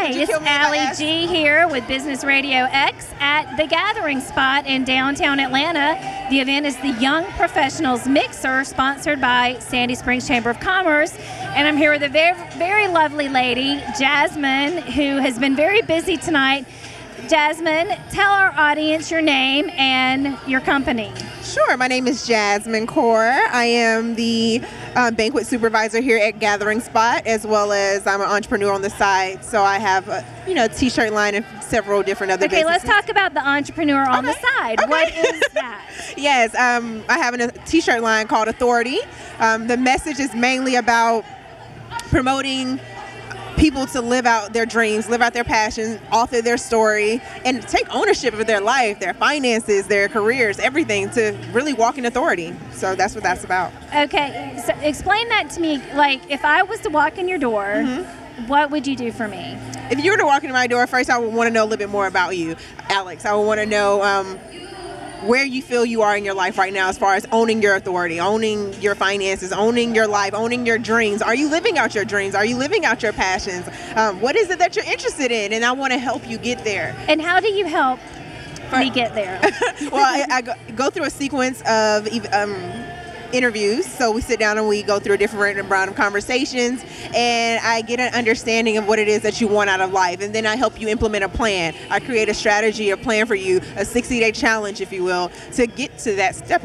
Hi, it's Allie G here with Business Radio X at The Gathering Spot in downtown Atlanta. The event is the Young Professionals Mixer, sponsored by Sandy Springs Chamber of Commerce. And I'm here with a very, very lovely lady, Jasmine, who has been very busy tonight. Jasmine, tell our audience your name and your company. Sure. My name is Jasmine Kaur. I am the banquet supervisor here at Gathering Spot, as well as I'm an entrepreneur on the side. So I have a t-shirt line and several different other businesses. Let's talk about the entrepreneur on the side. Okay. What is that? Yes, I have a t-shirt line called Authority. The message is mainly about promoting people to live out their dreams, live out their passions, author their story, and take ownership of their life, their finances, their careers, everything, to really walk in authority. So that's what that's about. Okay, so explain that to me. Like, if I was to walk in your door, what would you do for me? If you were to walk into my door, first I would want to know a little bit more about you, Alex. I would want to know where you feel you are in your life right now as far as owning your authority, owning your finances, owning your life, owning your dreams. Are you living out your dreams? Are you living out your passions? What is it that you're interested in? And I want to help you get there. And how do you help me get there? Well, I go through a sequence of interviews. So we sit down and we go through a different round of conversations, and I get an understanding of what it is that you want out of life. And then I help you implement a plan. I create a strategy, a plan for you, a 60-day challenge, if you will, to get to that step.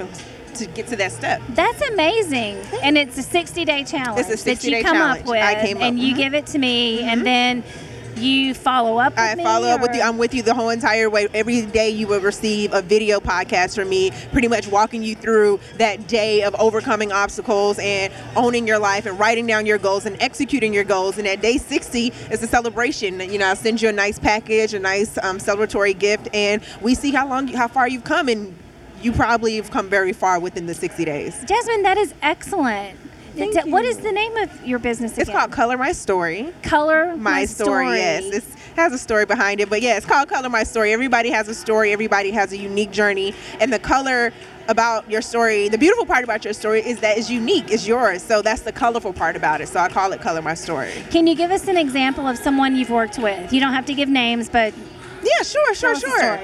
That's amazing. And it's a 60-day challenge. It's a 60-day that you come challenge. up with, I came up. and you give it to me, and then you follow up with me? I follow up with you. I'm with you the whole entire way. Every day you will receive a video podcast from me, pretty much walking you through that day of overcoming obstacles and owning your life and writing down your goals and executing your goals. And at day 60 is a celebration. I'll send you a nice package, a nice celebratory gift, and we see how far you've come, and you probably have come very far within the 60 days. Jasmine, that is excellent. What is the name of your business again? It's called Color My Story. Color My Story. Yes. It has a story behind it. But yeah, it's called Color My Story. Everybody has a story. Everybody has a unique journey. And the color about your story, the beautiful part about your story is that it's unique. It's yours. So that's the colorful part about it. So I call it Color My Story. Can you give us an example of someone you've worked with? You don't have to give names, but... Yeah, sure.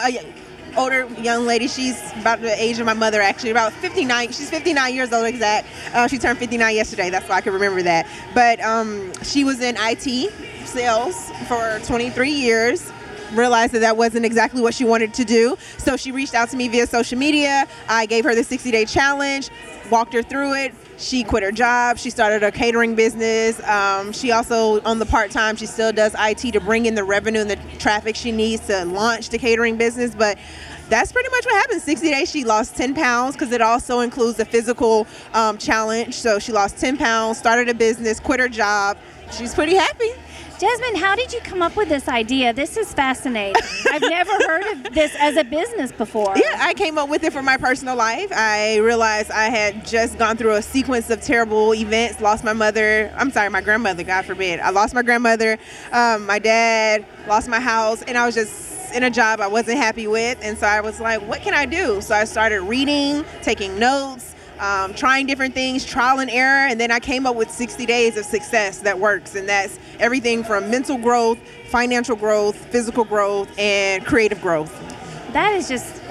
Older young lady. She's about the age of my mother, actually, about 59. She's 59 years old, exact. She turned 59 yesterday. That's why I can remember that. But she was in IT sales for 23 years. Realized that wasn't exactly what she wanted to do. So she reached out to me via social media. I gave her the 60-day challenge, walked her through it. She quit her job. She started a catering business. She also, on the part-time, she still does IT to bring in the revenue and the traffic she needs to launch the catering business. But that's pretty much what happened. 60 days, she lost 10 pounds because it also includes the physical challenge. So she lost 10 pounds, started a business, quit her job. She's pretty happy. Jasmine, how did you come up with this idea? This is fascinating. I've never heard of this as a business before. Yeah, I came up with it for my personal life. I realized I had just gone through a sequence of terrible events, lost my grandmother, God forbid. I lost my grandmother, my dad, lost my house, and I was just in a job I wasn't happy with. And so I was like, what can I do? So I started reading, taking notes, trying different things, trial and error, and then I came up with 60 days of success that works, and that's everything from mental growth, financial growth, physical growth, and creative growth. I'm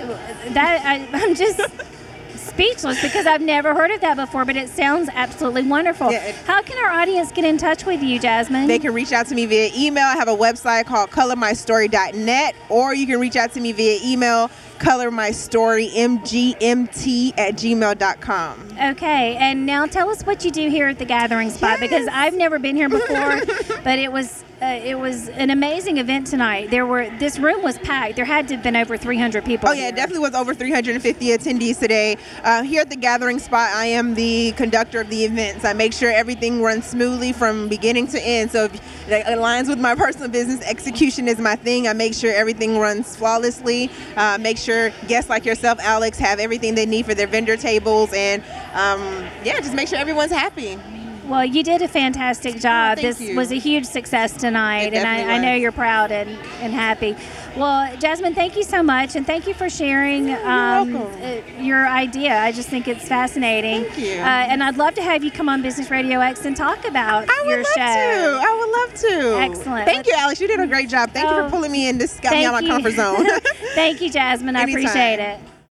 just speechless because I've never heard of that before, but it sounds absolutely wonderful. Yeah, how can our audience get in touch with you, Jasmine? They can reach out to me via email. I have a website called colormystory.net, or you can reach out to me via email, colormystorymgmt@gmail.com. Okay, and now tell us what you do here at the Gathering Spot, because I've never been here before, but it was an amazing event tonight. This room was packed. There had to have been over 300 people. Oh yeah, it definitely was over 350 attendees today. Here at the Gathering Spot, I am the conductor of the events. I make sure everything runs smoothly from beginning to end. So if it aligns with my personal business, execution is my thing. I make sure everything runs flawlessly. Make sure guests like yourself, Alex, have everything they need for their vendor tables, and just make sure everyone's happy. Well, you did a fantastic job. Thank This you. was a huge success tonight, It and definitely I know was. you're proud and happy. Well, Jasmine, thank you so much, and thank you for sharing welcome. your idea. I just think it's fascinating. Thank you. And I'd love to have you come on Business Radio X and talk about I would your love show. to. I would love to. Excellent. Thank you, Alex. You did a great job. Thank you Oh, for pulling me in. This got me thank out of my you. comfort zone. Thank you, Jasmine. I Anytime. appreciate it.